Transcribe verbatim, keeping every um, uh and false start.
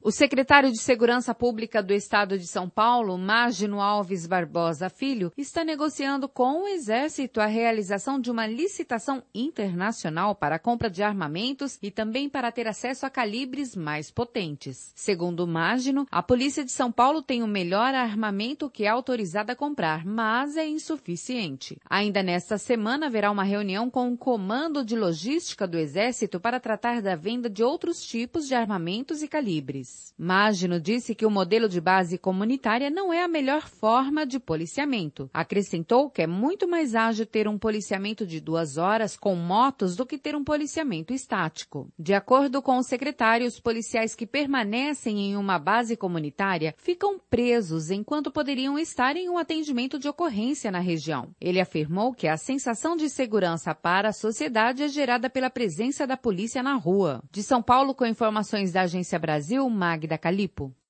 O secretário de Segurança Pública do Estado de São Paulo, Mágino Alves Barbosa Filho, está negociando com o Exército a realização de uma licitação internacional para a compra de armamentos e também para ter acesso a calibres mais potentes. Segundo Mágino, a Polícia de São Paulo tem o melhor armamento que é autorizada a comprar, mas é insuficiente. Ainda nesta semana haverá uma reunião com o Comando de Logística do Exército para tratar da venda de outros tipos de armamentos e calibres. Mágino disse que o modelo de base comunitária não é a melhor forma de policiamento. Acrescentou que é muito mais ágil ter um policiamento de duas horas com motos do que ter um policiamento estático. De acordo com o secretário, os policiais que permanecem em uma base comunitária ficam presos enquanto poderiam estar em um atendimento de ocorrência na região. Ele afirmou que a sensação de segurança para a sociedade é gerada pela presença da polícia na rua. De São Paulo, com informações da Agência Brasil, Magda Calipo.